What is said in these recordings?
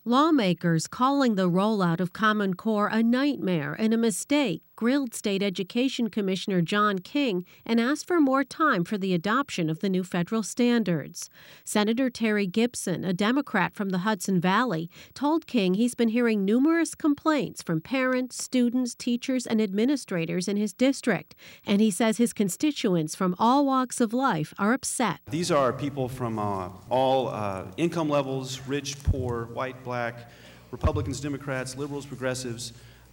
Lawmakers calling the rollout of Common Core a nightmare and a mistake grilled State Education Commissioner John King and asked for more time for the adoption of the new federal standards. Senator Terry Gibson, a Democrat from the Hudson Valley, told King he's been hearing numerous complaints from parents, students, teachers, and administrators in his district, and he says his constituents from all walks of life are upset. These are people from all income levels, rich, poor, white, black, Republicans, Democrats, liberals, progressives.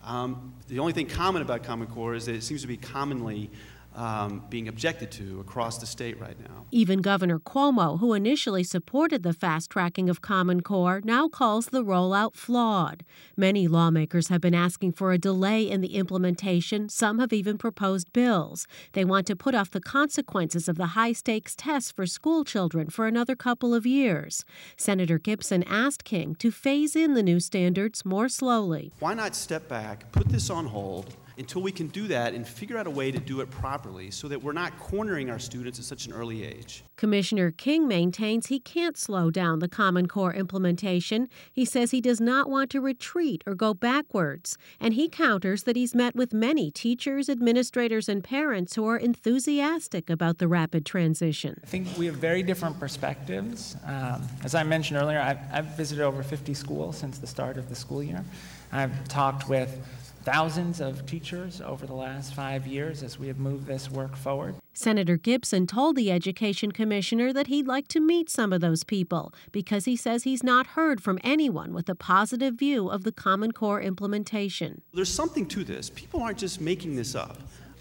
The only thing common about Common Core is that it seems to be commonly being objected to across the state right now. Even Governor Cuomo, who initially supported the fast-tracking of Common Core, now calls the rollout flawed. Many lawmakers have been asking for a delay in the implementation. Some have even proposed bills. They want to put off the consequences of the high-stakes tests for school children for another couple of years. Senator Gibson asked King to phase in the new standards more slowly. Why not step back, put this on hold, until we can do that and figure out a way to do it properly so that we're not cornering our students at such an early age. Commissioner King maintains he can't slow down the Common Core implementation. He says he does not want to retreat or go backwards. And he counters that he's met with many teachers, administrators, and parents who are enthusiastic about the rapid transition. I think we have very different perspectives. As I mentioned earlier, I've visited over 50 schools since the start of the school year. I've talked with thousands of teachers over the last 5 years as we have moved this work forward. Senator Gibson told the Education Commissioner that he'd like to meet some of those people because he says he's not heard from anyone with a positive view of the Common Core implementation. There's something to this. People aren't just making this up.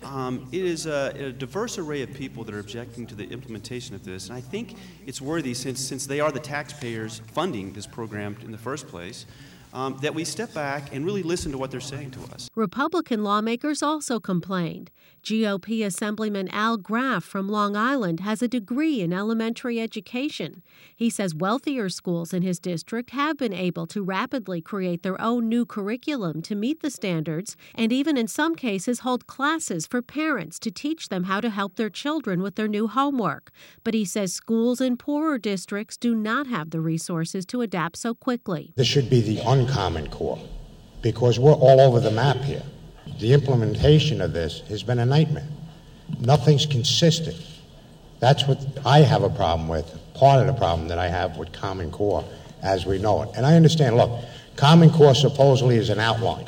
It is a diverse array of people that are objecting to the implementation of this, and I think it's worthy, since they are the taxpayers funding this program in the first place, that we step back and really listen to what they're saying to us. Republican lawmakers also complained. GOP Assemblyman Al Graff from Long Island has a degree in elementary education. He says wealthier schools in his district have been able to rapidly create their own new curriculum to meet the standards and even in some cases hold classes for parents to teach them how to help their children with their new homework. But he says schools in poorer districts do not have the resources to adapt so quickly. This should be the Common Core, because we're all over the map here. The implementation of this has been a nightmare. Nothing's consistent. That's what I have a problem with, part of the problem that I have with Common Core as we know it. And I understand, look, Common Core supposedly is an outline,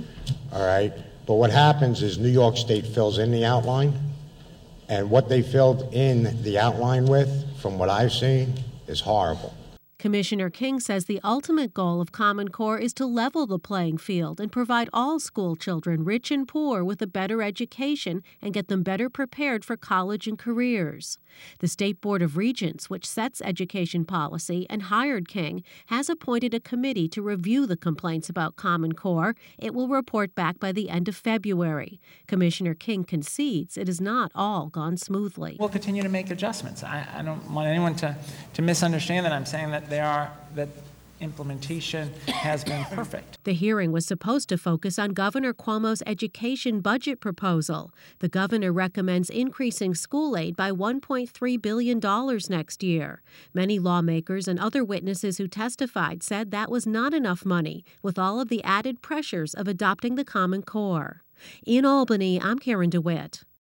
all right? But what happens is New York State fills in the outline, and what they filled in the outline with, from what I've seen, is horrible. Commissioner King says the ultimate goal of Common Core is to level the playing field and provide all school children, rich and poor, with a better education and get them better prepared for college and careers. The State Board of Regents, which sets education policy and hired King, has appointed a committee to review the complaints about Common Core. It will report back by the end of February. Commissioner King concedes it has not all gone smoothly. We'll continue to make adjustments. I don't want anyone to misunderstand that I'm saying that that implementation has been perfect. The hearing was supposed to focus on Governor Cuomo's education budget proposal. The governor recommends increasing school aid by $1.3 billion next year. Many lawmakers and other witnesses who testified said that was not enough money, with all of the added pressures of adopting the Common Core. In Albany, I'm Karen DeWitt.